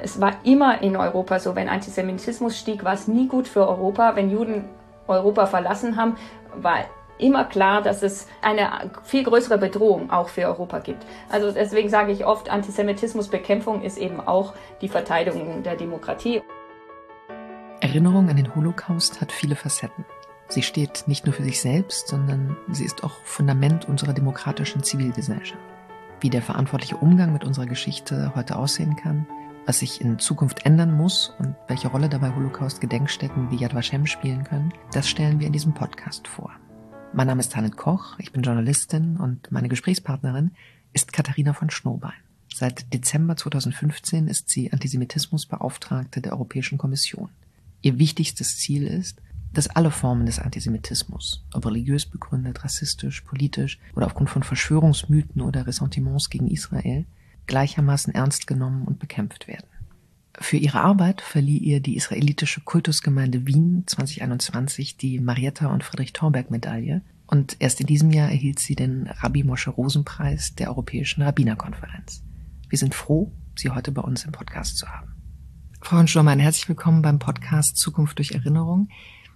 Es war immer in Europa so, wenn Antisemitismus stieg, war es nie gut für Europa. Wenn Juden Europa verlassen haben, war immer klar, dass es eine viel größere Bedrohung auch für Europa gibt. Also deswegen sage ich oft, Antisemitismusbekämpfung ist eben auch die Verteidigung der Demokratie. Erinnerung an den Holocaust hat viele Facetten. Sie steht nicht nur für sich selbst, sondern sie ist auch Fundament unserer demokratischen Zivilgesellschaft. Wie der verantwortliche Umgang mit unserer Geschichte heute aussehen kann, was sich in Zukunft ändern muss und welche Rolle dabei Holocaust-Gedenkstätten wie Yad Vashem spielen können, das stellen wir in diesem Podcast vor. Mein Name ist Tanit Koch, ich bin Journalistin und meine Gesprächspartnerin ist Katharina von Schnurbein. Seit Dezember 2015 ist sie Antisemitismusbeauftragte der Europäischen Kommission. Ihr wichtigstes Ziel ist, dass alle Formen des Antisemitismus, ob religiös begründet, rassistisch, politisch oder aufgrund von Verschwörungsmythen oder Ressentiments gegen Israel, gleichermaßen ernst genommen und bekämpft werden. Für ihre Arbeit verlieh ihr die israelitische Kultusgemeinde Wien 2021 die Marietta und Friedrich Thornberg-Medaille und erst in diesem Jahr erhielt sie den Rabbi Moshe Rosen-Preis der Europäischen Rabbinerkonferenz. Wir sind froh, Sie heute bei uns im Podcast zu haben. Frau von Schnurbein, herzlich willkommen beim Podcast Zukunft durch Erinnerung.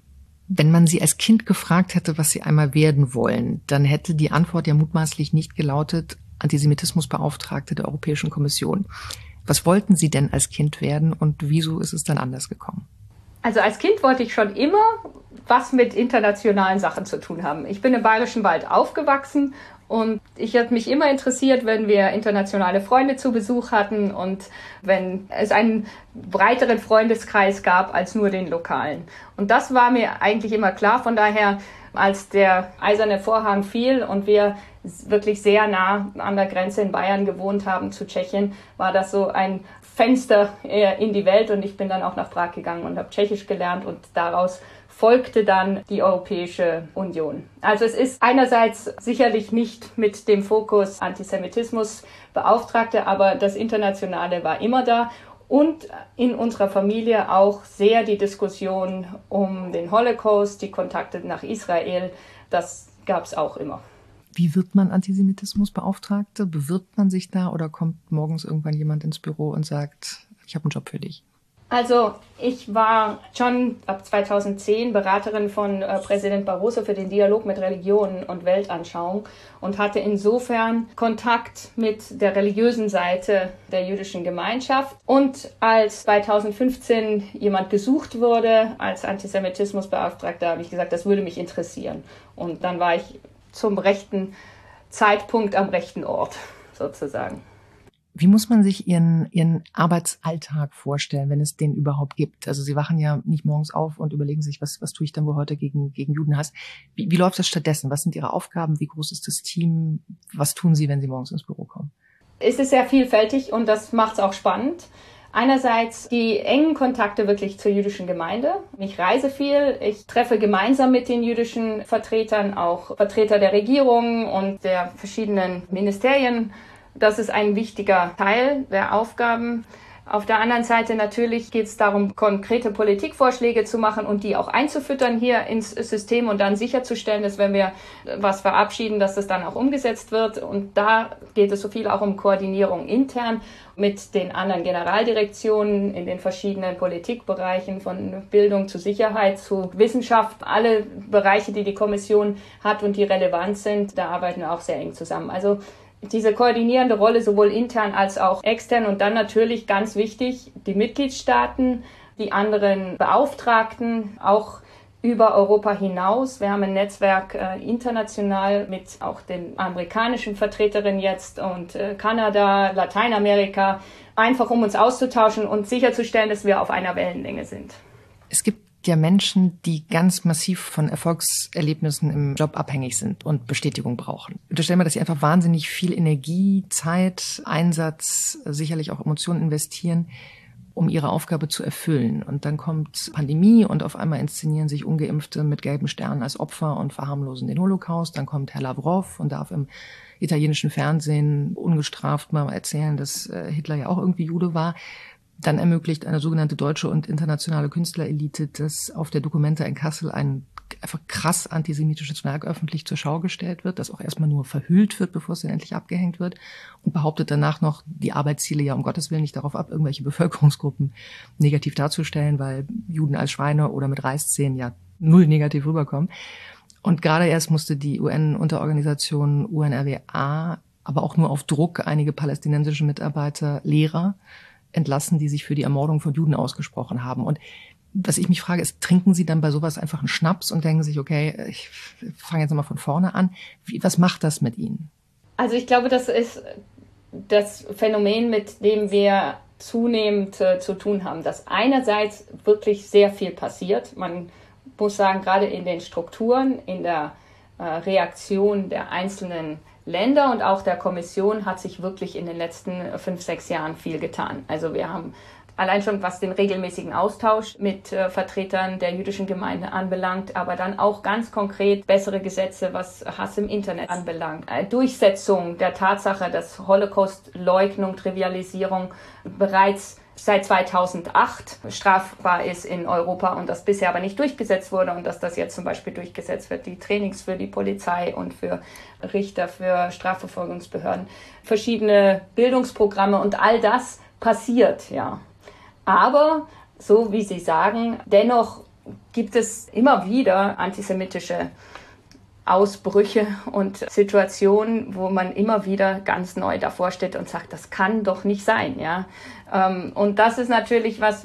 Wenn man Sie als Kind gefragt hätte, was Sie einmal werden wollen, dann hätte die Antwort ja mutmaßlich nicht gelautet, Antisemitismusbeauftragte der Europäischen Kommission. Was wollten Sie denn als Kind werden und wieso ist es dann anders gekommen? Also als Kind wollte ich schon immer was mit internationalen Sachen zu tun haben. Ich bin im Bayerischen Wald aufgewachsen und ich habe mich immer interessiert, wenn wir internationale Freunde zu Besuch hatten und wenn es einen breiteren Freundeskreis gab als nur den lokalen. Und das war mir eigentlich immer klar. Von daher, als der Eiserne Vorhang fiel und wir wirklich sehr nah an der Grenze in Bayern gewohnt haben zu Tschechien, war das so ein Fenster in die Welt und ich bin dann auch nach Prag gegangen und habe Tschechisch gelernt und daraus folgte dann die Europäische Union. Also es ist einerseits sicherlich nicht mit dem Fokus Antisemitismus Beauftragte, aber das Internationale war immer da und in unserer Familie auch sehr die Diskussion um den Holocaust, die Kontakte nach Israel, das gab es auch immer. Wie wird man Antisemitismusbeauftragte? Bewirbt man sich da oder kommt morgens irgendwann jemand ins Büro und sagt, ich habe einen Job für dich? Also ich war schon ab 2010 Beraterin von Präsident Barroso für den Dialog mit Religionen und Weltanschauung und hatte insofern Kontakt mit der religiösen Seite der jüdischen Gemeinschaft. Und als 2015 jemand gesucht wurde als Antisemitismusbeauftragter, habe ich gesagt, das würde mich interessieren. Und dann war ich zum rechten Zeitpunkt am rechten Ort sozusagen. Wie muss man sich Ihren Arbeitsalltag vorstellen, wenn es den überhaupt gibt? Also Sie wachen ja nicht morgens auf und überlegen sich, was tue ich denn wohl heute gegen Judenhass? Wie läuft das stattdessen? Was sind Ihre Aufgaben? Wie groß ist das Team? Was tun Sie, wenn Sie morgens ins Büro kommen? Es ist sehr vielfältig und das macht es auch spannend. Einerseits die engen Kontakte wirklich zur jüdischen Gemeinde. Ich reise viel, ich treffe gemeinsam mit den jüdischen Vertretern auch Vertreter der Regierung und der verschiedenen Ministerien. Das ist ein wichtiger Teil der Aufgaben. Auf der anderen Seite natürlich geht es darum, konkrete Politikvorschläge zu machen und die auch einzufüttern hier ins System und dann sicherzustellen, dass wenn wir was verabschieden, dass das dann auch umgesetzt wird. Und da geht es so viel auch um Koordinierung intern mit den anderen Generaldirektionen in den verschiedenen Politikbereichen von Bildung zu Sicherheit zu Wissenschaft. Alle Bereiche, die die Kommission hat und die relevant sind, da arbeiten wir auch sehr eng zusammen. Also diese koordinierende Rolle sowohl intern als auch extern und dann natürlich ganz wichtig, die Mitgliedstaaten, die anderen Beauftragten, auch über Europa hinaus. Wir haben ein Netzwerk international mit auch den amerikanischen Vertreterinnen jetzt und Kanada, Lateinamerika, einfach um uns auszutauschen und sicherzustellen, dass wir auf einer Wellenlänge sind. Es gibt ja Menschen, die ganz massiv von Erfolgserlebnissen im Job abhängig sind und Bestätigung brauchen. Unterstellen wir, dass sie einfach wahnsinnig viel Energie, Zeit, Einsatz, sicherlich auch Emotionen investieren, um ihre Aufgabe zu erfüllen. Und dann kommt Pandemie und auf einmal inszenieren sich Ungeimpfte mit gelben Sternen als Opfer und verharmlosen den Holocaust. Dann kommt Herr Lavrov und darf im italienischen Fernsehen ungestraft mal erzählen, dass Hitler ja auch irgendwie Jude war. Dann ermöglicht eine sogenannte deutsche und internationale Künstlerelite, dass auf der Documenta in Kassel ein einfach krass antisemitisches Werk öffentlich zur Schau gestellt wird, das auch erstmal nur verhüllt wird, bevor es dann endlich abgehängt wird, und behauptet danach noch, die Arbeit ziele ja um Gottes Willen nicht darauf ab, irgendwelche Bevölkerungsgruppen negativ darzustellen, weil Juden als Schweine oder mit Reißzähnen ja null negativ rüberkommen. Und gerade erst musste die UN-Unterorganisation UNRWA aber auch nur auf Druck einige palästinensische Mitarbeiter, Lehrer entlassen, die sich für die Ermordung von Juden ausgesprochen haben. Und was ich mich frage, ist, trinken Sie dann bei sowas einfach einen Schnaps und denken sich, okay, ich fange jetzt nochmal von vorne an. Was macht das mit Ihnen? Also ich glaube, das ist das Phänomen, mit dem wir zunehmend zu tun haben, dass einerseits wirklich sehr viel passiert. Man muss sagen, gerade in den Strukturen, in der Reaktion der einzelnen Länder und auch der Kommission hat sich wirklich in den letzten 5, 6 Jahren viel getan. Also wir haben allein schon, was den regelmäßigen Austausch mit Vertretern der jüdischen Gemeinde anbelangt, aber dann auch ganz konkret bessere Gesetze, was Hass im Internet anbelangt. Durchsetzung der Tatsache, dass Holocaust-Leugnung, Trivialisierung bereits seit 2008 strafbar ist in Europa und das bisher aber nicht durchgesetzt wurde und dass das jetzt zum Beispiel durchgesetzt wird, die Trainings für die Polizei und für Richter, für Strafverfolgungsbehörden, verschiedene Bildungsprogramme und all das passiert, ja. Aber, so wie Sie sagen, dennoch gibt es immer wieder antisemitische Ausbrüche und Situationen, wo man immer wieder ganz neu davor steht und sagt, das kann doch nicht sein, ja. Und das ist natürlich was,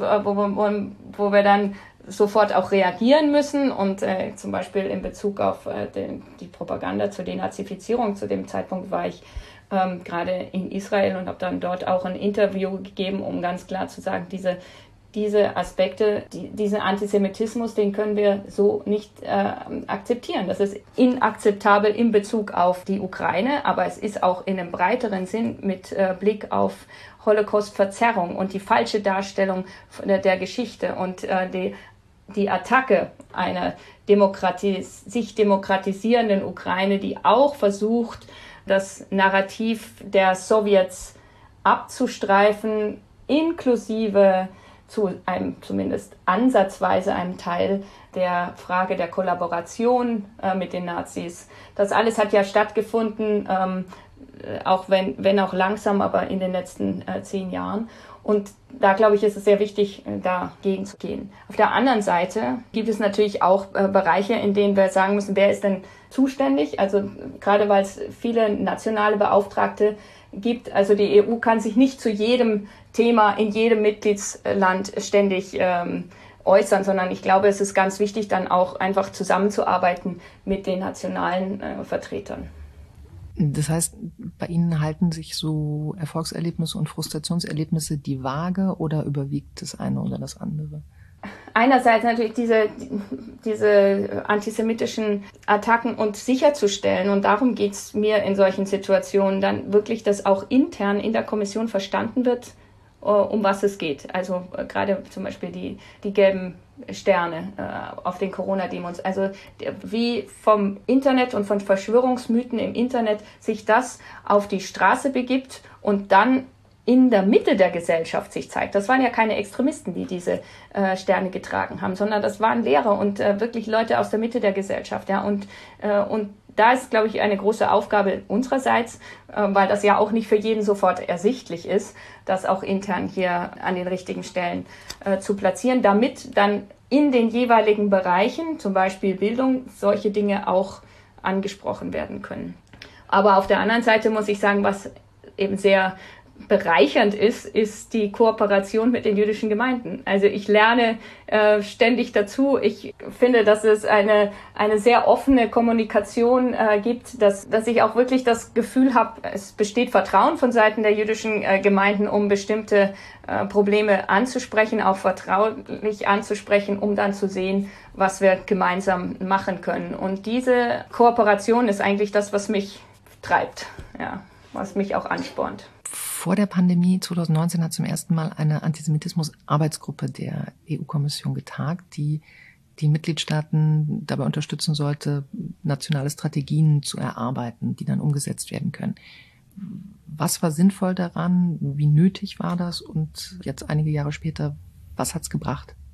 wo wir dann sofort auch reagieren müssen und zum Beispiel in Bezug auf die Propaganda zur Denazifizierung. Zu dem Zeitpunkt war ich gerade in Israel und habe dann dort auch ein Interview gegeben, um ganz klar zu sagen, diese Aspekte, diesen Antisemitismus, den können wir so nicht akzeptieren. Das ist inakzeptabel in Bezug auf die Ukraine, aber es ist auch in einem breiteren Sinn mit Blick auf Holocaust-Verzerrung und die falsche Darstellung der Geschichte und die Attacke einer sich demokratisierenden Ukraine, die auch versucht, das Narrativ der Sowjets abzustreifen, inklusive zu einem zumindest ansatzweise einem Teil der Frage der Kollaboration mit den Nazis. Das alles hat ja stattgefunden, auch wenn auch langsam, aber in den letzten 10 Jahren. Und da, glaube ich, ist es sehr wichtig, dagegen zu gehen. Auf der anderen Seite gibt es natürlich auch Bereiche, in denen wir sagen müssen, wer ist denn zuständig? Also gerade weil es viele nationale Beauftragte gibt. Also die EU kann sich nicht zu jedem Thema in jedem Mitgliedsland ständig äußern, sondern ich glaube, es ist ganz wichtig, dann auch einfach zusammenzuarbeiten mit den nationalen Vertretern. Das heißt, bei Ihnen halten sich so Erfolgserlebnisse und Frustrationserlebnisse die Waage oder überwiegt das eine oder das andere? Einerseits natürlich diese antisemitischen Attacken und sicherzustellen. Und darum geht es mir in solchen Situationen dann wirklich, dass auch intern in der Kommission verstanden wird, um was es geht. Also gerade zum Beispiel die gelben Sterne auf den Corona-Demos. Also wie vom Internet und von Verschwörungsmythen im Internet sich das auf die Straße begibt und dann in der Mitte der Gesellschaft sich zeigt. Das waren ja keine Extremisten, die diese Sterne getragen haben, sondern das waren Lehrer und wirklich Leute aus der Mitte der Gesellschaft. Ja, und da ist, glaube ich, eine große Aufgabe unsererseits, weil das ja auch nicht für jeden sofort ersichtlich ist, das auch intern hier an den richtigen Stellen zu platzieren, damit dann in den jeweiligen Bereichen, zum Beispiel Bildung, solche Dinge auch angesprochen werden können. Aber auf der anderen Seite muss ich sagen, was eben sehr bereichernd ist die Kooperation mit den jüdischen Gemeinden. Also ich lerne ständig dazu. Ich finde, dass es eine sehr offene Kommunikation gibt, dass ich auch wirklich das Gefühl habe, es besteht Vertrauen von Seiten der jüdischen Gemeinden, um bestimmte Probleme anzusprechen, auch vertraulich anzusprechen, um dann zu sehen, was wir gemeinsam machen können. Und diese Kooperation ist eigentlich das, was mich treibt, ja, was mich auch anspornt. Vor der Pandemie 2019 hat zum ersten Mal eine Antisemitismus-Arbeitsgruppe der EU-Kommission getagt, die die Mitgliedstaaten dabei unterstützen sollte, nationale Strategien zu erarbeiten, die dann umgesetzt werden können. Was war sinnvoll daran? Wie nötig war das? Und jetzt einige Jahre später, was hat's gebracht?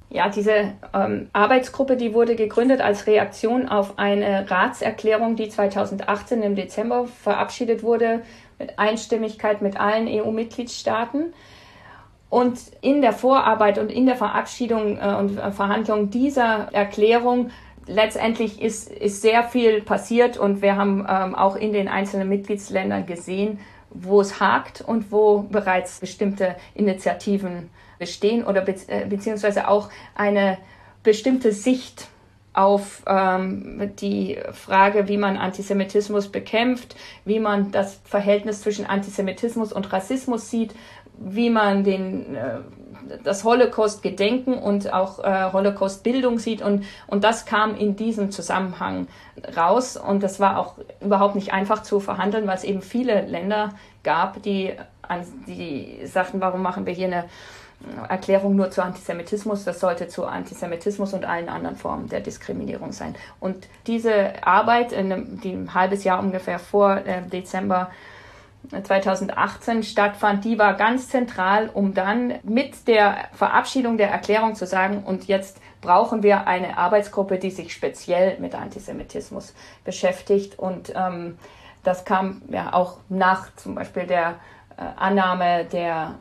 Ja, diese Arbeitsgruppe, die wurde gegründet als Reaktion auf eine Ratserklärung, die 2018 im Dezember verabschiedet wurde, mit Einstimmigkeit mit allen EU-Mitgliedstaaten. Und in der Vorarbeit und in der Verabschiedung und Verhandlung dieser Erklärung letztendlich ist sehr viel passiert und wir haben auch in den einzelnen Mitgliedsländern gesehen, wo es hakt und wo bereits bestimmte Initiativen bestehen oder beziehungsweise auch eine bestimmte Sicht auf die Frage, wie man Antisemitismus bekämpft, wie man das Verhältnis zwischen Antisemitismus und Rassismus sieht, wie man das Holocaust-Gedenken und auch Holocaust-Bildung sieht. Und das kam in diesem Zusammenhang raus. Und das war auch überhaupt nicht einfach zu verhandeln, weil es eben viele Länder gab, die sagten, warum machen wir hier eine Erklärung nur zu Antisemitismus? Das sollte zu Antisemitismus und allen anderen Formen der Diskriminierung sein. Und diese Arbeit, die ein halbes Jahr ungefähr vor Dezember 2018 stattfand, die war ganz zentral, um dann mit der Verabschiedung der Erklärung zu sagen, und jetzt brauchen wir eine Arbeitsgruppe, die sich speziell mit Antisemitismus beschäftigt. Und das kam ja auch nach zum Beispiel der Annahme der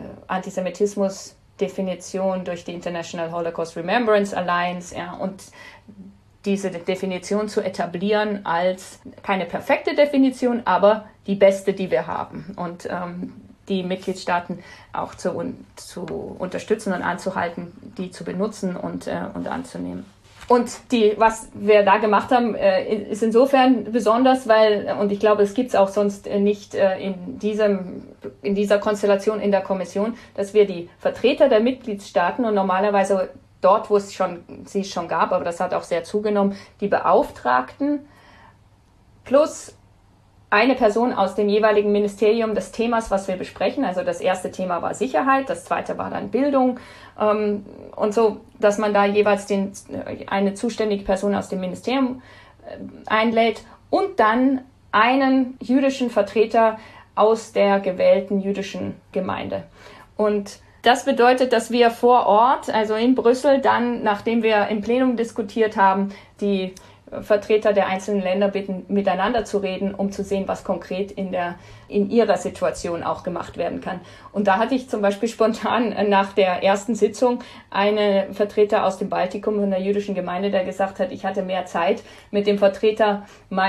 Antisemitismus-Definition durch die International Holocaust Remembrance Alliance, ja, und diese Definition zu etablieren als keine perfekte Definition, aber die beste, die wir haben. Und die Mitgliedstaaten auch zu unterstützen und anzuhalten, die zu benutzen und anzunehmen. Und was wir da gemacht haben, ist insofern besonders, und ich glaube, es gibt es auch sonst nicht in dieser Konstellation in der Kommission, dass wir die Vertreter der Mitgliedstaaten und normalerweise dort, wo sie es schon gab, aber das hat auch sehr zugenommen, die Beauftragten plus eine Person aus dem jeweiligen Ministerium des Themas, was wir besprechen. Also das erste Thema war Sicherheit, das zweite war dann Bildung und so, dass man da jeweils eine zuständige Person aus dem Ministerium einlädt und dann einen jüdischen Vertreter aus der gewählten jüdischen Gemeinde. Und das bedeutet, dass wir vor Ort, also in Brüssel, dann, nachdem wir im Plenum diskutiert haben, die Vertreter der einzelnen Länder bitten, miteinander zu reden, um zu sehen, was konkret in ihrer Situation auch gemacht werden kann. Und da hatte ich zum Beispiel spontan nach der ersten Sitzung einen Vertreter aus dem Baltikum von der jüdischen Gemeinde, der gesagt hat, ich hatte mehr Zeit mit dem Vertreter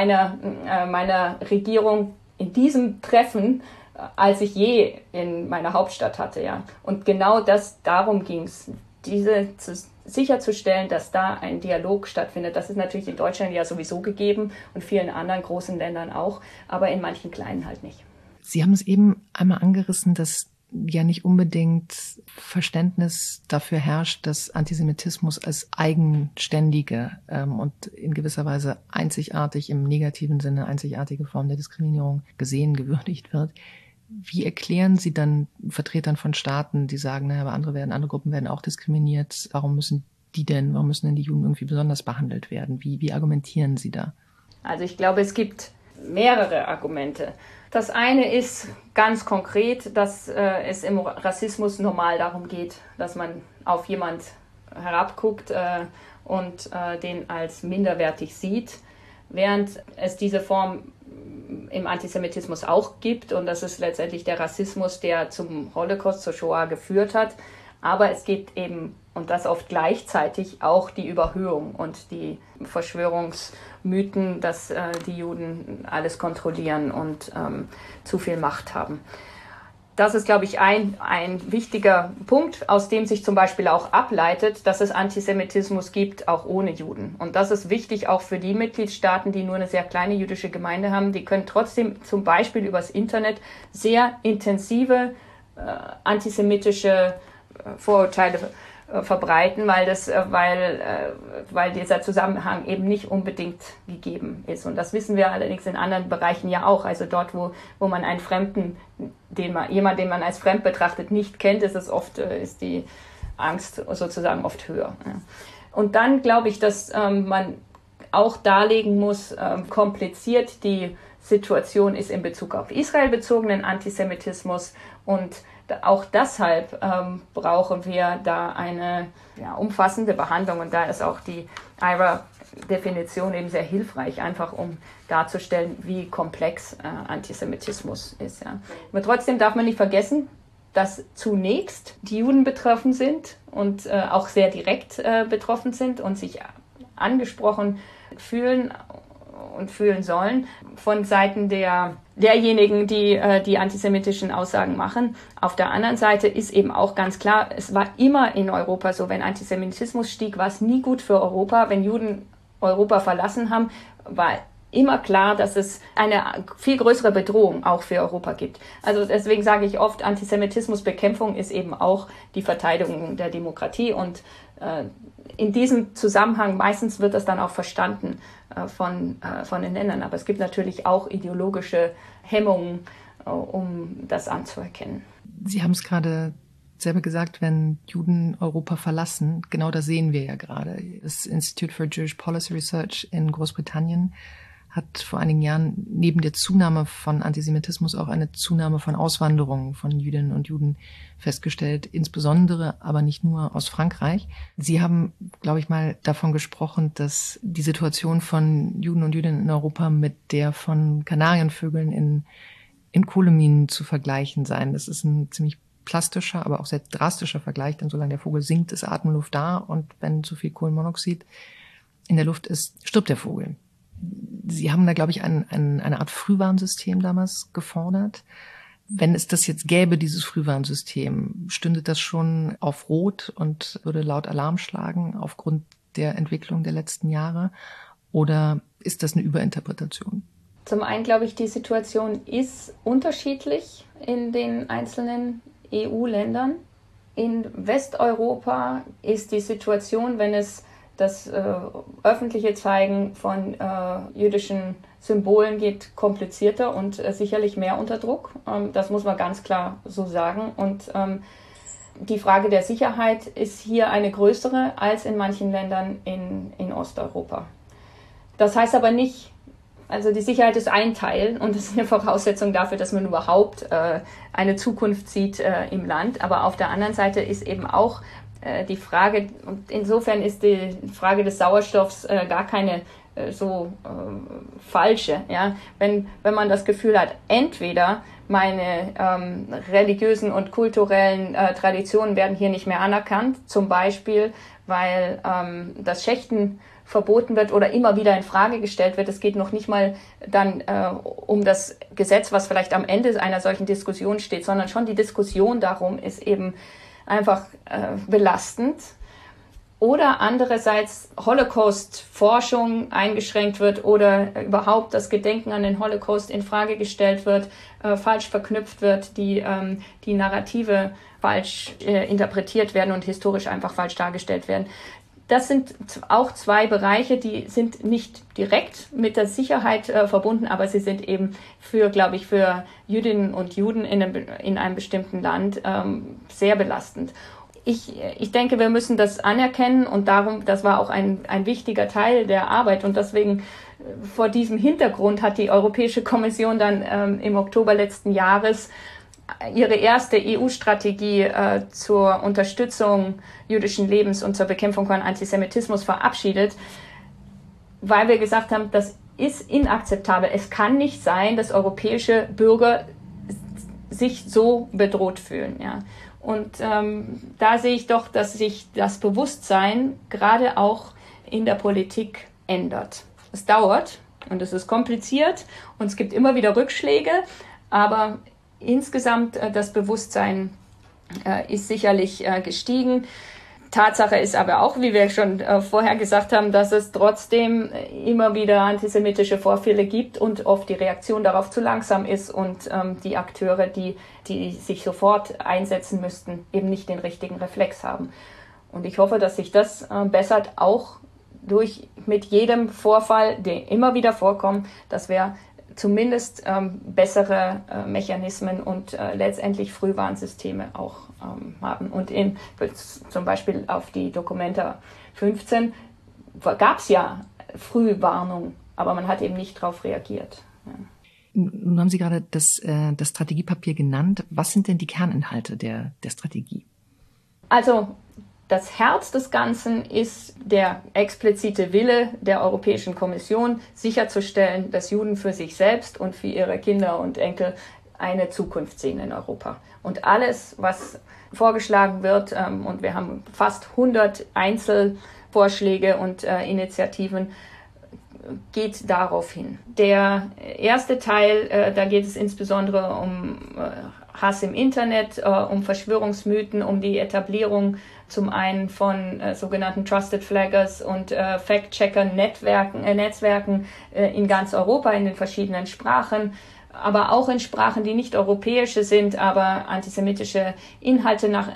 meiner Regierung in diesem Treffen, als ich je in meiner Hauptstadt hatte, ja. Und genau darum ging es, sicherzustellen, dass da ein Dialog stattfindet. Das ist natürlich in Deutschland ja sowieso gegeben und vielen anderen großen Ländern auch, aber in manchen kleinen halt nicht. Sie haben es eben einmal angerissen, dass ja nicht unbedingt Verständnis dafür herrscht, dass Antisemitismus als eigenständige und in gewisser Weise einzigartig, im negativen Sinne einzigartige Form der Diskriminierung gesehen, gewürdigt wird. Wie erklären Sie dann Vertretern von Staaten, die sagen, naja, aber andere Gruppen werden auch diskriminiert, warum müssen denn die Juden irgendwie besonders behandelt werden? Wie argumentieren Sie da? Also ich glaube, es gibt mehrere Argumente. Das eine ist ganz konkret, dass es im Rassismus normal darum geht, dass man auf jemand herabguckt und den als minderwertig sieht, während es diese Form im Antisemitismus auch gibt und das ist letztendlich der Rassismus, der zum Holocaust, zur Shoah geführt hat. Aber es gibt eben, und das oft gleichzeitig, auch die Überhöhung und die Verschwörungsmythen, dass die Juden alles kontrollieren und zu viel Macht haben. Das ist, glaube ich, ein wichtiger Punkt, aus dem sich zum Beispiel auch ableitet, dass es Antisemitismus gibt, auch ohne Juden. Und das ist wichtig auch für die Mitgliedstaaten, die nur eine sehr kleine jüdische Gemeinde haben. Die können trotzdem zum Beispiel übers Internet sehr intensive antisemitische Vorurteile verbreiten, weil dieser Zusammenhang eben nicht unbedingt gegeben ist. Und das wissen wir allerdings in anderen Bereichen ja auch. Also dort, wo man einen Fremden, jemanden, den man als fremd betrachtet, nicht kennt, ist die Angst sozusagen oft höher. Und dann glaube ich, dass man auch darlegen muss, kompliziert die Situation ist in Bezug auf Israel bezogenen Antisemitismus und auch deshalb brauchen wir da eine umfassende Behandlung. Und da ist auch die IHRA-Definition eben sehr hilfreich, einfach um darzustellen, wie komplex Antisemitismus ist. Ja. Aber trotzdem darf man nicht vergessen, dass zunächst die Juden betroffen sind und auch sehr direkt betroffen sind und sich angesprochen fühlen und fühlen sollen von Seiten derjenigen, die die antisemitischen Aussagen machen. Auf der anderen Seite ist eben auch ganz klar, es war immer in Europa so, wenn Antisemitismus stieg, war es nie gut für Europa. Wenn Juden Europa verlassen haben, war immer klar, dass es eine viel größere Bedrohung auch für Europa gibt. Also deswegen sage ich oft, Antisemitismusbekämpfung ist eben auch die Verteidigung der Demokratie und in diesem Zusammenhang meistens wird das dann auch verstanden von den Ländern. Aber es gibt natürlich auch ideologische Hemmungen, um das anzuerkennen. Sie haben es gerade selber gesagt, wenn Juden Europa verlassen, genau das sehen wir ja gerade. Das Institute for Jewish Policy Research in Großbritannien hat vor einigen Jahren neben der Zunahme von Antisemitismus auch eine Zunahme von Auswanderungen von Jüdinnen und Juden festgestellt, insbesondere aber nicht nur aus Frankreich. Sie haben, glaube ich, mal davon gesprochen, dass die Situation von Juden und Jüdinnen in Europa mit der von Kanarienvögeln in Kohleminen zu vergleichen seien. Das ist ein ziemlich plastischer, aber auch sehr drastischer Vergleich, denn solange der Vogel singt, ist Atemluft da und wenn zu viel Kohlenmonoxid in der Luft ist, stirbt der Vogel. Sie haben da, glaube ich, eine Art Frühwarnsystem damals gefordert. Wenn es das jetzt gäbe, dieses Frühwarnsystem, stünde das schon auf Rot und würde laut Alarm schlagen aufgrund der Entwicklung der letzten Jahre? Oder ist das eine Überinterpretation? Zum einen glaube ich, die Situation ist unterschiedlich in den einzelnen EU-Ländern. In Westeuropa ist die Situation, wenn es das öffentliche Zeigen von jüdischen Symbolen geht, komplizierter und sicherlich mehr unter Druck. Das muss man ganz klar so sagen. Und die Frage der Sicherheit ist hier eine größere als in manchen Ländern in Osteuropa. Das heißt aber nicht, also die Sicherheit ist ein Teil und das ist eine Voraussetzung dafür, dass man überhaupt eine Zukunft sieht im Land. Aber auf der anderen Seite ist eben auch die Frage, und insofern ist die Frage des Sauerstoffs gar keine falsche. Ja? Wenn man das Gefühl hat, entweder meine religiösen und kulturellen Traditionen werden hier nicht mehr anerkannt, zum Beispiel, weil das Schächten verboten wird oder immer wieder in Frage gestellt wird. Es geht noch nicht mal dann um das Gesetz, was vielleicht am Ende einer solchen Diskussion steht, sondern schon die Diskussion darum ist eben einfach belastend. Oder andererseits Holocaust-Forschung eingeschränkt wird oder überhaupt das Gedenken an den Holocaust in Frage gestellt wird, falsch verknüpft wird, die Narrative falsch interpretiert werden und historisch einfach falsch dargestellt werden. Das sind auch zwei Bereiche, die sind nicht direkt mit der Sicherheit verbunden, aber sie sind eben für Jüdinnen und Juden in einem bestimmten Land sehr belastend. Ich denke, wir müssen das anerkennen und darum, das war auch ein wichtiger Teil der Arbeit und deswegen vor diesem Hintergrund hat die Europäische Kommission dann im Oktober letzten Jahres ihre erste EU-Strategie zur Unterstützung jüdischen Lebens und zur Bekämpfung von Antisemitismus verabschiedet, weil wir gesagt haben, das ist inakzeptabel. Es kann nicht sein, dass europäische Bürger sich so bedroht fühlen. Ja. Und da sehe ich doch, dass sich das Bewusstsein gerade auch in der Politik ändert. Es dauert und es ist kompliziert und es gibt immer wieder Rückschläge, aber insgesamt das Bewusstsein ist sicherlich gestiegen. Tatsache ist aber auch, wie wir schon vorher gesagt haben, dass es trotzdem immer wieder antisemitische Vorfälle gibt und oft die Reaktion darauf zu langsam ist und die Akteure, die sich sofort einsetzen müssten, eben nicht den richtigen Reflex haben. Und ich hoffe, dass sich das bessert, auch mit jedem Vorfall, der immer wieder vorkommt, dass wir zumindest bessere Mechanismen und letztendlich Frühwarnsysteme auch haben. Und zum Beispiel auf die Documenta 15 gab es ja Frühwarnung, aber man hat eben nicht darauf reagiert. Ja. Nun haben Sie gerade das Strategiepapier genannt. Was sind denn die Kerninhalte der Strategie? Also das Herz des Ganzen ist der explizite Wille der Europäischen Kommission, sicherzustellen, dass Juden für sich selbst und für ihre Kinder und Enkel eine Zukunft sehen in Europa. Und alles, was vorgeschlagen wird, und wir haben fast 100 Einzelvorschläge und Initiativen, geht darauf hin. Der erste Teil, da geht es insbesondere um Hass im Internet, um Verschwörungsmythen, um die Etablierung zum einen von sogenannten Trusted Flaggers und Fact-Checker-Netzwerken in ganz Europa, in den verschiedenen Sprachen, aber auch in Sprachen, die nicht europäische sind, aber antisemitische Inhalte nach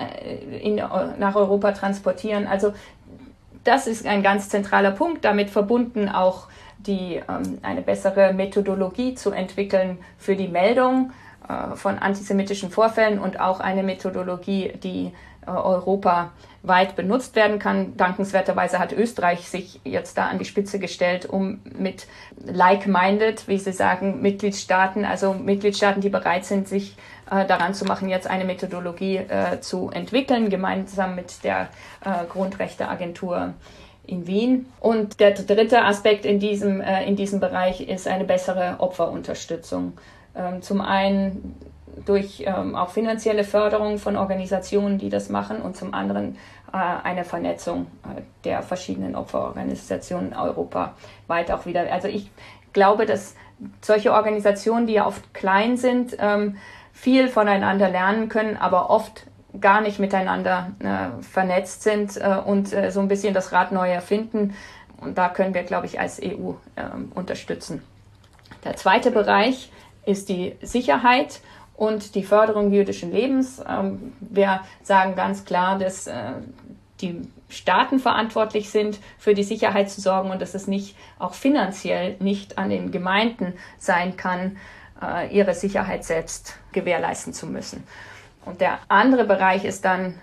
Europa transportieren. Also das ist ein ganz zentraler Punkt, damit verbunden auch eine bessere Methodologie zu entwickeln für die Meldung von antisemitischen Vorfällen und auch eine Methodologie, die europaweit benutzt werden kann. Dankenswerterweise hat Österreich sich jetzt da an die Spitze gestellt, um mit like-minded, wie Sie sagen, Mitgliedstaaten, die bereit sind, sich daran zu machen, jetzt eine Methodologie zu entwickeln, gemeinsam mit der Grundrechteagentur in Wien. Und der dritte Aspekt in diesem Bereich ist eine bessere Opferunterstützung. Zum einen durch auch finanzielle Förderung von Organisationen, die das machen, und zum anderen eine Vernetzung der verschiedenen Opferorganisationen europaweit auch wieder. Also ich glaube, dass solche Organisationen, die ja oft klein sind, viel voneinander lernen können, aber oft gar nicht miteinander vernetzt sind und so ein bisschen das Rad neu erfinden. Und da können wir, glaube ich, als EU unterstützen. Der zweite Bereich ist die Sicherheit und die Förderung jüdischen Lebens. Wir sagen ganz klar, dass die Staaten verantwortlich sind, für die Sicherheit zu sorgen und dass es nicht auch finanziell nicht an den Gemeinden sein kann, ihre Sicherheit selbst gewährleisten zu müssen. Und der andere Bereich ist dann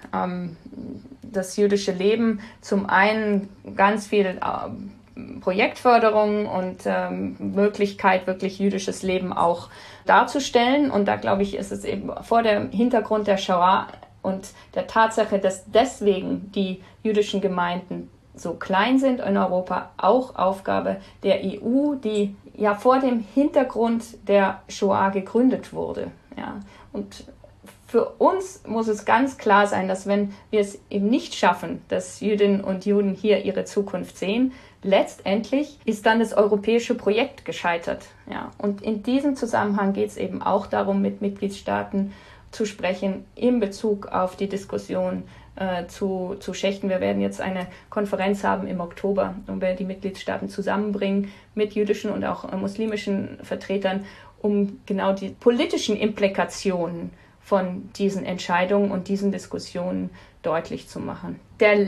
das jüdische Leben. Zum einen ganz viel Projektförderung und Möglichkeit, wirklich jüdisches Leben auch darzustellen. Und da, glaube ich, ist es eben vor dem Hintergrund der Shoah und der Tatsache, dass deswegen die jüdischen Gemeinden so klein sind in Europa, auch Aufgabe der EU, die ja vor dem Hintergrund der Shoah gegründet wurde. Ja. Und für uns muss es ganz klar sein, dass wenn wir es eben nicht schaffen, dass Jüdinnen und Juden hier ihre Zukunft sehen, letztendlich ist dann das europäische Projekt gescheitert. Ja. Und in diesem Zusammenhang geht es eben auch darum, mit Mitgliedstaaten zu sprechen in Bezug auf die Diskussion zu Schächten. Wir werden jetzt eine Konferenz haben im Oktober, wo wir die Mitgliedstaaten zusammenbringen mit jüdischen und auch muslimischen Vertretern, um genau die politischen Implikationen von diesen Entscheidungen und diesen Diskussionen deutlich zu machen.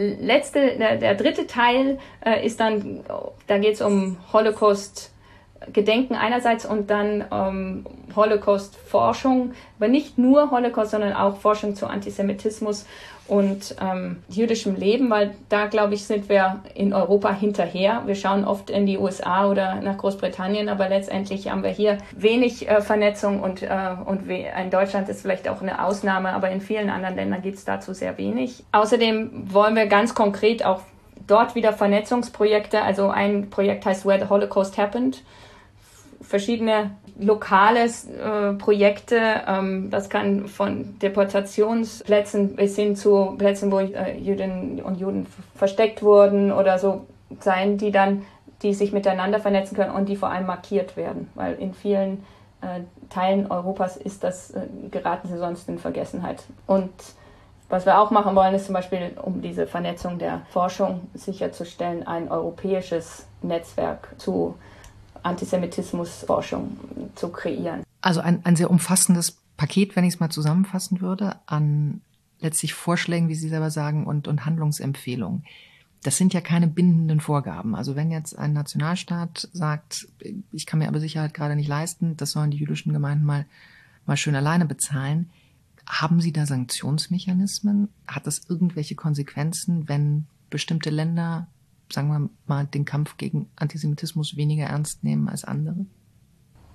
Der dritte Teil ist dann, da geht es um Holocaust-Gedenken einerseits und dann Holocaust-Forschung, aber nicht nur Holocaust, sondern auch Forschung zu Antisemitismus und jüdischem Leben, weil da, glaube ich, sind wir in Europa hinterher. Wir schauen oft in die USA oder nach Großbritannien, aber letztendlich haben wir hier wenig Vernetzung und in Deutschland ist vielleicht auch eine Ausnahme, aber in vielen anderen Ländern gibt es dazu sehr wenig. Außerdem wollen wir ganz konkret auch dort wieder Vernetzungsprojekte, also ein Projekt heißt Where the Holocaust Happened, verschiedene lokale Projekte, das kann von Deportationsplätzen bis hin zu Plätzen, wo Jüdinnen und Juden versteckt wurden oder so sein, die sich miteinander vernetzen können und die vor allem markiert werden, weil in vielen Teilen Europas geraten sie sonst in Vergessenheit. Und was wir auch machen wollen, ist zum Beispiel, um diese Vernetzung der Forschung sicherzustellen, ein europäisches Netzwerk zu Antisemitismusforschung zu kreieren. Also ein sehr umfassendes Paket, wenn ich es mal zusammenfassen würde, an letztlich Vorschlägen, wie Sie selber sagen, und Handlungsempfehlungen. Das sind ja keine bindenden Vorgaben. Also wenn jetzt ein Nationalstaat sagt, ich kann mir aber Sicherheit gerade nicht leisten, das sollen die jüdischen Gemeinden mal schön alleine bezahlen. Haben Sie da Sanktionsmechanismen? Hat das irgendwelche Konsequenzen, wenn bestimmte Länder, sagen wir mal, den Kampf gegen Antisemitismus weniger ernst nehmen als andere?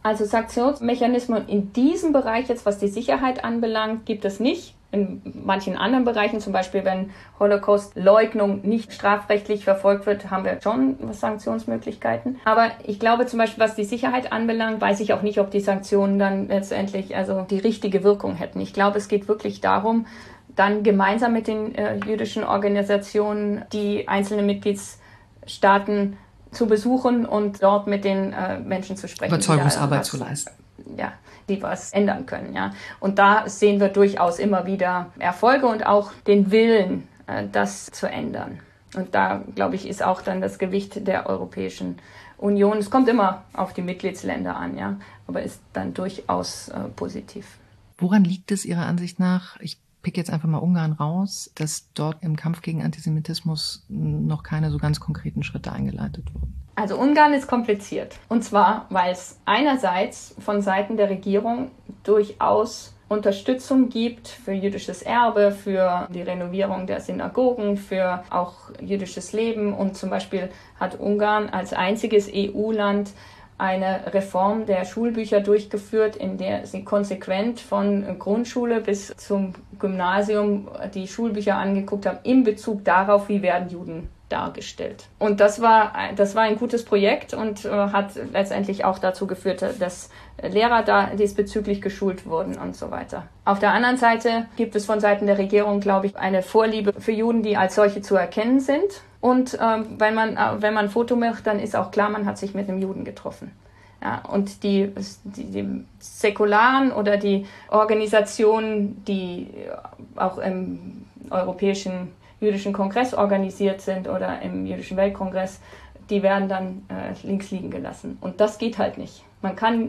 Also Sanktionsmechanismen in diesem Bereich jetzt, was die Sicherheit anbelangt, gibt es nicht. In manchen anderen Bereichen, zum Beispiel wenn Holocaust-Leugnung nicht strafrechtlich verfolgt wird, haben wir schon Sanktionsmöglichkeiten. Aber ich glaube zum Beispiel, was die Sicherheit anbelangt, weiß ich auch nicht, ob die Sanktionen dann letztendlich also die richtige Wirkung hätten. Ich glaube, es geht wirklich darum, dann gemeinsam mit den jüdischen Organisationen die einzelnen Mitgliedstaaten zu besuchen und dort mit den Menschen zu sprechen. Überzeugungsarbeit zu leisten. Ja, die was ändern können. Ja. Und da sehen wir durchaus immer wieder Erfolge und auch den Willen, das zu ändern. Und da, glaube ich, ist auch dann das Gewicht der Europäischen Union. Es kommt immer auf die Mitgliedsländer an, ja, aber ist dann durchaus positiv. Woran liegt es Ihrer Ansicht nach, ich pick jetzt einfach mal Ungarn raus, dass dort im Kampf gegen Antisemitismus noch keine so ganz konkreten Schritte eingeleitet wurden? Also Ungarn ist kompliziert. Und zwar, weil es einerseits von Seiten der Regierung durchaus Unterstützung gibt für jüdisches Erbe, für die Renovierung der Synagogen, für auch jüdisches Leben. Und zum Beispiel hat Ungarn als einziges EU-Land eine Reform der Schulbücher durchgeführt, in der sie konsequent von Grundschule bis zum Gymnasium die Schulbücher angeguckt haben, in Bezug darauf, wie werden Juden dargestellt. Und das war ein gutes Projekt und hat letztendlich auch dazu geführt, dass Lehrer da diesbezüglich geschult wurden und so weiter. Auf der anderen Seite gibt es von Seiten der Regierung, glaube ich, eine Vorliebe für Juden, die als solche zu erkennen sind. Und wenn man ein Foto macht, dann ist auch klar, man hat sich mit einem Juden getroffen. Ja, und die Säkularen oder die Organisationen, die auch im Europäischen Jüdischen Kongress organisiert sind oder im Jüdischen Weltkongress, die werden dann links liegen gelassen. Und das geht halt nicht. Man kann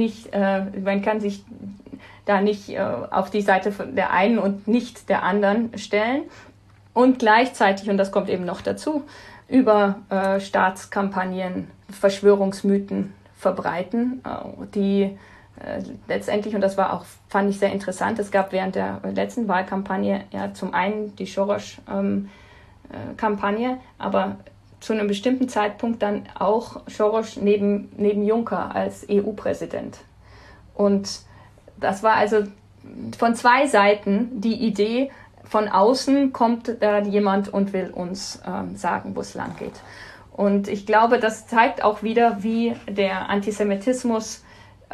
sich da nicht auf die Seite der einen und nicht der anderen stellen. Und gleichzeitig, und das kommt eben noch dazu, über Staatskampagnen Verschwörungsmythen verbreiten, die letztendlich, und das fand ich sehr interessant, es gab während der letzten Wahlkampagne ja zum einen die Soros-Kampagne, aber zu einem bestimmten Zeitpunkt dann auch Soros neben Juncker als EU-Präsident. Und das war also von zwei Seiten die Idee, von außen kommt da jemand und will uns sagen, wo es lang geht. Und ich glaube, das zeigt auch wieder, wie der Antisemitismus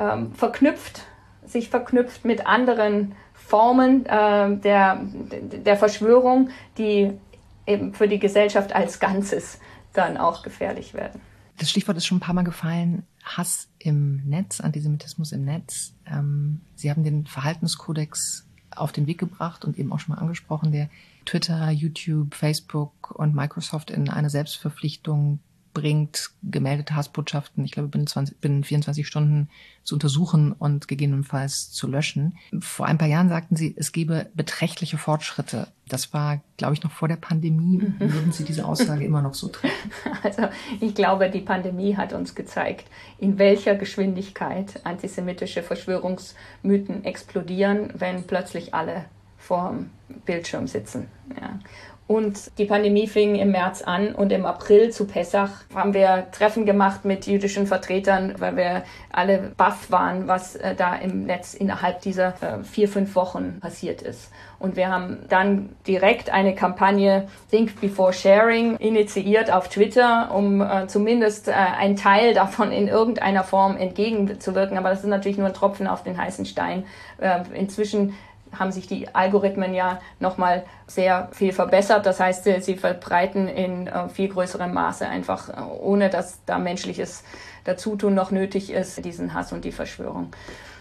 sich verknüpft mit anderen Formen der Verschwörung, die eben für die Gesellschaft als Ganzes dann auch gefährlich werden. Das Stichwort ist schon ein paar Mal gefallen, Hass im Netz, Antisemitismus im Netz. Sie haben den Verhaltenskodex auf den Weg gebracht und eben auch schon mal angesprochen, der Twitter, YouTube, Facebook und Microsoft in eine Selbstverpflichtung bringt, gemeldete Hassbotschaften, ich glaube, binnen 24 Stunden zu untersuchen und gegebenenfalls zu löschen. Vor ein paar Jahren sagten Sie, es gebe beträchtliche Fortschritte. Das war, glaube ich, noch vor der Pandemie. Würden Sie diese Aussage immer noch so treffen? Also ich glaube, die Pandemie hat uns gezeigt, in welcher Geschwindigkeit antisemitische Verschwörungsmythen explodieren, wenn plötzlich alle vorm Bildschirm sitzen. Ja. Und die Pandemie fing im März an und im April zu Pessach haben wir Treffen gemacht mit jüdischen Vertretern, weil wir alle baff waren, was da im Netz innerhalb dieser 4-5 Wochen passiert ist. Und wir haben dann direkt eine Kampagne Think Before Sharing initiiert auf Twitter, um zumindest einen Teil davon in irgendeiner Form entgegenzuwirken. Aber das ist natürlich nur ein Tropfen auf den heißen Stein. Inzwischen haben sich die Algorithmen ja nochmal sehr viel verbessert. Das heißt, sie verbreiten in viel größerem Maße einfach, ohne dass da menschliches Dazutun noch nötig ist, diesen Hass und die Verschwörung.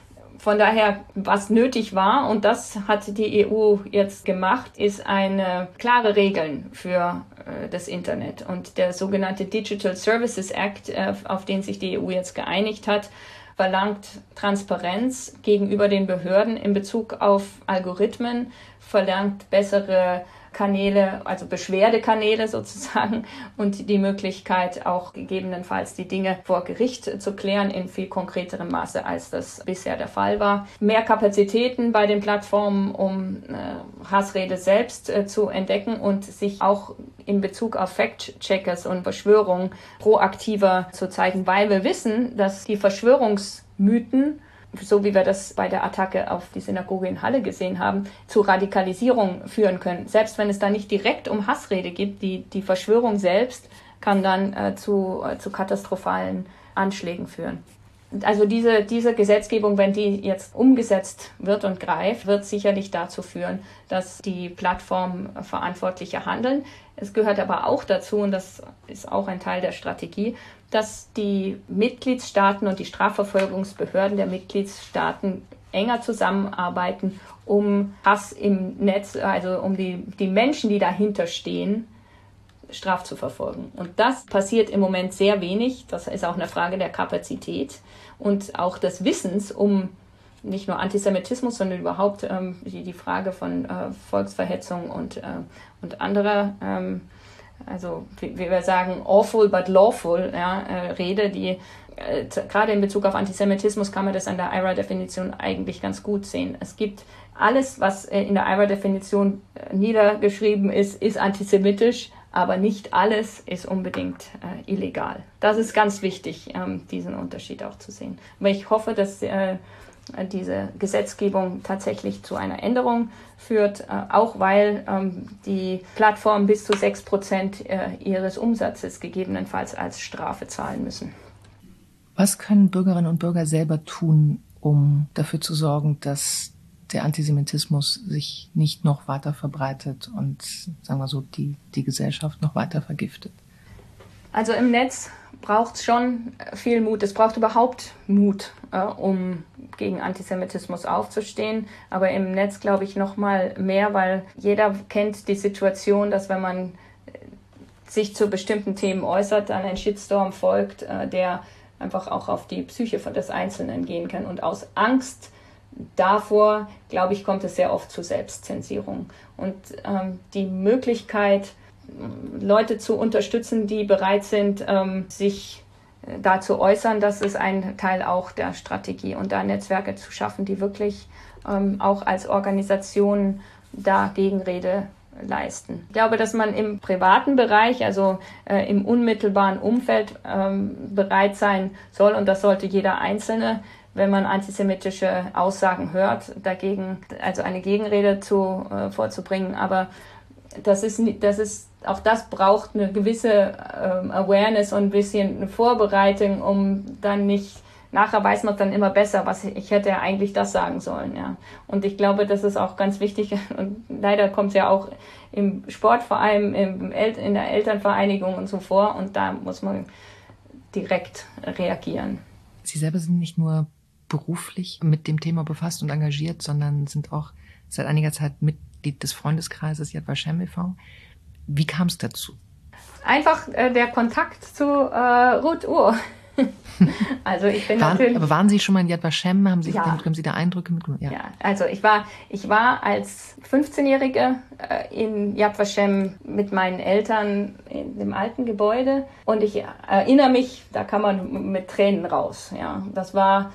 Von daher, was nötig war, und das hat die EU jetzt gemacht, ist eine klare Regeln für das Internet. Und der sogenannte Digital Services Act, auf den sich die EU jetzt geeinigt hat, verlangt Transparenz gegenüber den Behörden in Bezug auf Algorithmen, verlangt bessere Kanäle, also Beschwerdekanäle sozusagen, und die Möglichkeit auch gegebenenfalls die Dinge vor Gericht zu klären in viel konkreterem Maße, als das bisher der Fall war. Mehr Kapazitäten bei den Plattformen, um Hassrede selbst zu entdecken und sich auch in Bezug auf Fact-Checkers und Verschwörungen proaktiver zu zeigen, weil wir wissen, dass die Verschwörungsmythen Mythen, so wie wir das bei der Attacke auf die Synagoge in Halle gesehen haben, zu Radikalisierung führen können. Selbst wenn es da nicht direkt um Hassrede geht, die Verschwörung selbst kann dann zu katastrophalen Anschlägen führen. Also diese Gesetzgebung, wenn die jetzt umgesetzt wird und greift, wird sicherlich dazu führen, dass die Plattformen verantwortlicher handeln. Es gehört aber auch dazu, und das ist auch ein Teil der Strategie, dass die Mitgliedstaaten und die Strafverfolgungsbehörden der Mitgliedstaaten enger zusammenarbeiten, um Hass im Netz, also um die Menschen, die dahinter stehen, straf zu verfolgen. Und das passiert im Moment sehr wenig. Das ist auch eine Frage der Kapazität und auch des Wissens um nicht nur Antisemitismus, sondern überhaupt die Frage von Volksverhetzung und anderer, also wie wir sagen, awful but lawful, Rede, die gerade in Bezug auf Antisemitismus kann man das an der IHRA-Definition eigentlich ganz gut sehen. Es gibt alles, was in der IHRA-Definition niedergeschrieben ist antisemitisch, aber nicht alles ist unbedingt illegal. Das ist ganz wichtig, diesen Unterschied auch zu sehen. Aber ich hoffe, dass diese Gesetzgebung tatsächlich zu einer Änderung führt, auch weil die Plattformen bis zu 6% ihres Umsatzes gegebenenfalls als Strafe zahlen müssen. Was können Bürgerinnen und Bürger selber tun, um dafür zu sorgen, dass der Antisemitismus sich nicht noch weiter verbreitet und, sagen wir so, die Gesellschaft noch weiter vergiftet? Also im Netz braucht es schon viel Mut. Es braucht überhaupt Mut, um gegen Antisemitismus aufzustehen. Aber im Netz glaube ich noch mal mehr, weil jeder kennt die Situation, dass wenn man sich zu bestimmten Themen äußert, dann ein Shitstorm folgt, der einfach auch auf die Psyche des Einzelnen gehen kann. Und aus Angst davor, glaube ich, kommt es sehr oft zu Selbstzensierung. Und die Möglichkeit, Leute zu unterstützen, die bereit sind, sich da zu äußern, das ist ein Teil auch der Strategie. Und da Netzwerke zu schaffen, die wirklich auch als Organisation da Gegenrede leisten. Ich glaube, dass man im privaten Bereich, also im unmittelbaren Umfeld bereit sein soll, und das sollte jeder Einzelne, wenn man antisemitische Aussagen hört, dagegen, also eine Gegenrede vorzubringen. Aber auch das braucht eine gewisse Awareness und ein bisschen eine Vorbereitung, um dann nicht, nachher weiß man dann immer besser, ich hätte ja eigentlich das sagen sollen. Ja. Und ich glaube, das ist auch ganz wichtig. Und leider kommt es ja auch im Sport, vor allem in der Elternvereinigung und so vor. Und da muss man direkt reagieren. Sie selber sind nicht nur beruflich mit dem Thema befasst und engagiert, sondern sind auch seit einiger Zeit Mitglied des Freundeskreises Yad Vashem e.V. Wie kam es dazu? Einfach der Kontakt zu Ruth Ur. Also ich bin natürlich. Aber waren Sie schon mal in Yad Vashem? Haben Sie da Eindrücke mitgenommen? Ja, also ich war als 15-Jährige in Yad Vashem mit meinen Eltern in dem alten Gebäude und ich erinnere mich, da kann man mit Tränen raus. Ja, das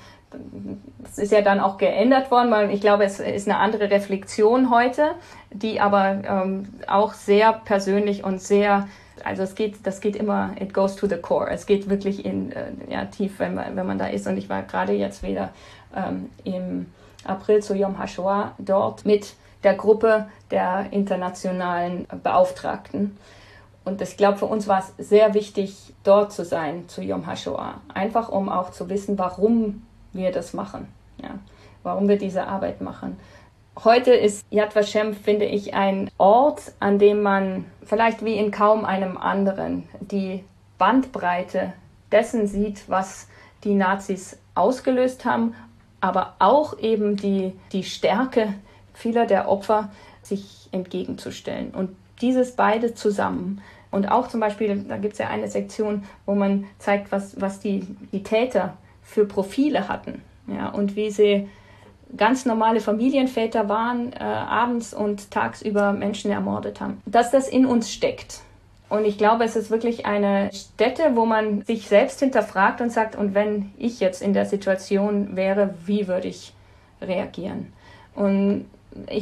ist ja dann auch geändert worden, weil ich glaube, es ist eine andere Reflexion heute, die aber auch sehr persönlich und sehr, also das geht immer, it goes to the core. Es geht wirklich tief, wenn man da ist. Und ich war gerade jetzt wieder im April zu Yom HaShoah dort mit der Gruppe der internationalen Beauftragten. Und ich glaube, für uns war es sehr wichtig, dort zu sein zu Yom HaShoah. Einfach, um auch zu wissen, warum wir das machen, ja, warum wir diese Arbeit machen. Heute ist Yad Vashem, finde ich, ein Ort, an dem man vielleicht wie in kaum einem anderen die Bandbreite dessen sieht, was die Nazis ausgelöst haben, aber auch eben die Stärke vieler der Opfer, sich entgegenzustellen. Und dieses beide zusammen. Und auch zum Beispiel, da gibt es ja eine Sektion, wo man zeigt, was die Täter für Profile hatten, ja, und wie sie ganz normale Familienväter waren, abends und tagsüber Menschen ermordet haben. Dass das in uns steckt. Und ich glaube, es ist wirklich eine Stätte, wo man sich selbst hinterfragt und sagt, und wenn ich jetzt in der Situation wäre, wie würde ich reagieren? Und ich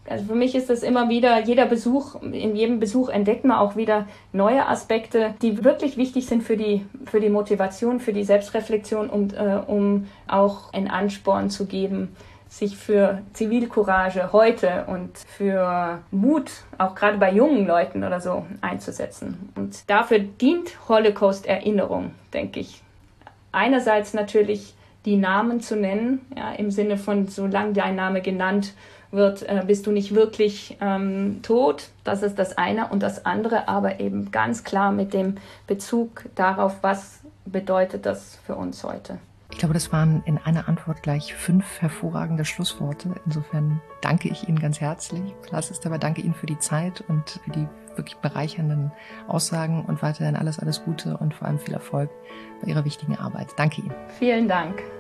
Also für mich ist das immer wieder, in jedem Besuch entdeckt man auch wieder neue Aspekte, die wirklich wichtig sind für die Motivation, für die Selbstreflexion und um auch einen Ansporn zu geben, sich für Zivilcourage heute und für Mut, auch gerade bei jungen Leuten oder so, einzusetzen. Und dafür dient Holocaust-Erinnerung, denke ich. Einerseits natürlich die Namen zu nennen, ja, im Sinne von, solange dein Name genannt wird, bist du nicht wirklich tot. Das ist das eine. Und das andere aber eben ganz klar mit dem Bezug darauf, was bedeutet das für uns heute. Ich glaube, das waren in einer Antwort gleich 5 hervorragende Schlussworte. Insofern danke ich Ihnen ganz herzlich. Lass es dabei, danke Ihnen für die Zeit und für die wirklich bereichernden Aussagen und weiterhin alles Gute und vor allem viel Erfolg bei Ihrer wichtigen Arbeit. Danke Ihnen. Vielen Dank.